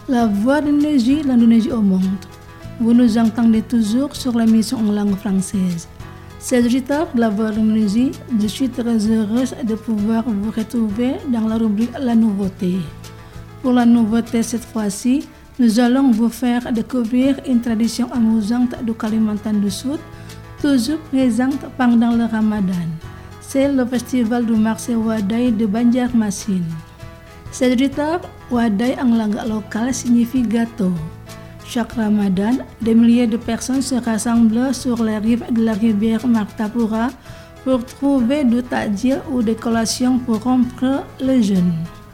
La voix d'Indonésie, l'Indonésie au monde. Vous nous entendez toujours sur l'émission en langue française. Chers auditeurs de la voix d'Indonésie, je suis très heureuse de pouvoir vous retrouver dans la rubrique La Nouveauté. Pour la nouveauté cette fois-ci, nous allons vous faire découvrir une tradition amusante du Kalimantan du Sud, toujours présente pendant le Ramadan. C'est le festival du marché Wadai de Banjarmasin. Chers auditeurs, Wadai en langue locale signifie gâteau. Chaque Ramadan, des milliers de personnes se rassemblent sur les rives de la rivière Martapura pour trouver du takjil ou des collations pour rompre le jeûne.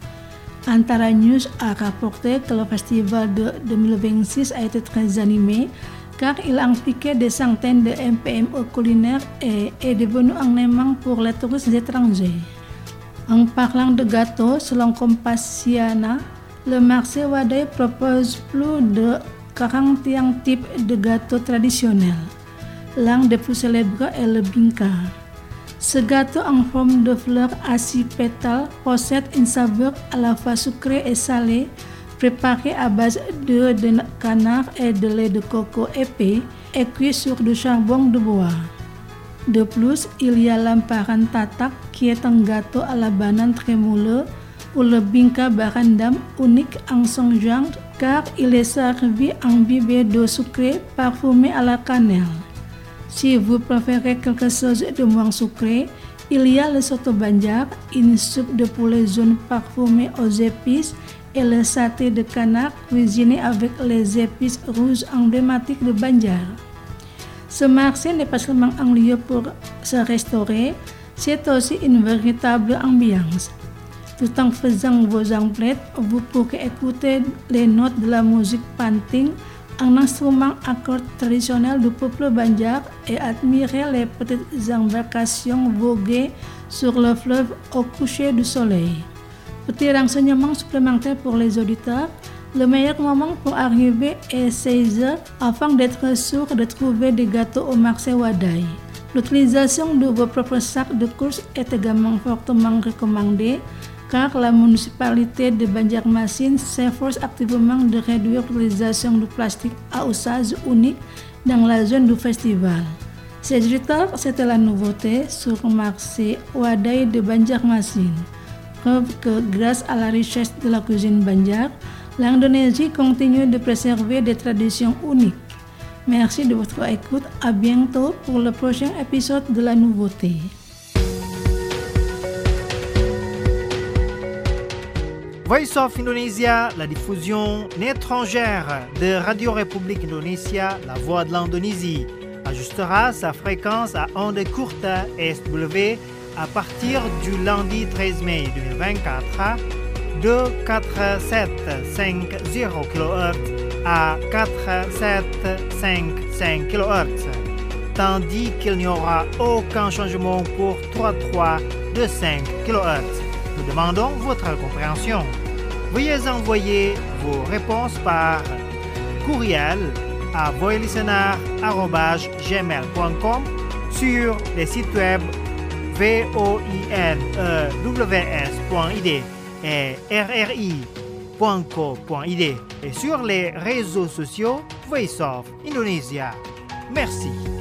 Antara News a rapporté que le festival de 2026 a été très animé car il a impliqué des centaines de MPME culinaires et est devenu un aimant pour les touristes étrangers. En parlant de gâteaux, selon Compasiana, le marché Wadai propose plus de 41 types de gâteaux traditionnels. L'un des plus célèbres est le bingka. Ce gâteau en forme de fleur à 6 pétales possède une saveur à la fois sucrée et salée, préparé à base d'œufs de canard et de lait de coco épais et cuit sur du charbon de bois. De plus, il y a l'emparan tatak qui est un gâteau à la banane très moelleux ou le bingka barandam unique en son genre car il est servi imbibé d'eau sucrée parfumée à la cannelle. Si vous préférez quelque chose de moins sucré, il y a le soto Banjar, une soupe de poulet jaune parfumée aux épices et le saté de canard cuisiné avec les épices rouges emblématiques de Banjar. Ce marché n'est pas seulement un lieu pour se restaurer, c'est aussi une véritable ambiance. Tout en faisant vos emplettes, vous pourrez écouter les notes de la musique panting, un instrument à cordes traditionnel du peuple Banjar, et admirer les petites embarcations voguer sur le fleuve au coucher du soleil. Petit renseignement supplémentaire pour les auditeurs, le meilleur moment pour arriver est 16h afin d'être sûr de trouver des gâteaux au marché Wadai. L'utilisation de vos propres sacs de course est également fortement recommandée car la municipalité de Banjarmasin s'efforce activement de réduire l'utilisation du plastique à usage unique dans la zone du festival. Ces auditeurs, c'était la nouveauté sur le marché Wadai de Banjarmasin. Preuve que grâce à la richesse de la cuisine Banjar, l'Indonésie continue de préserver des traditions uniques. Merci de votre écoute. À bientôt pour le prochain épisode de la nouveauté. Voice of Indonesia, la diffusion étrangère de Radio République Indonésia, la voix de l'Indonésie, ajustera sa fréquence à ondes courtes SW à partir du lundi 13 mai 2024 de 4750 kHz à 4755 kHz, tandis qu'il n'y aura aucun changement pour 3325 kHz. Nous demandons votre compréhension. Veuillez envoyer vos réponses par courriel à voilistener@gmail.com sur les sites web voinews.id et rri.co.id et sur les réseaux sociaux Voice of Indonesia. Merci.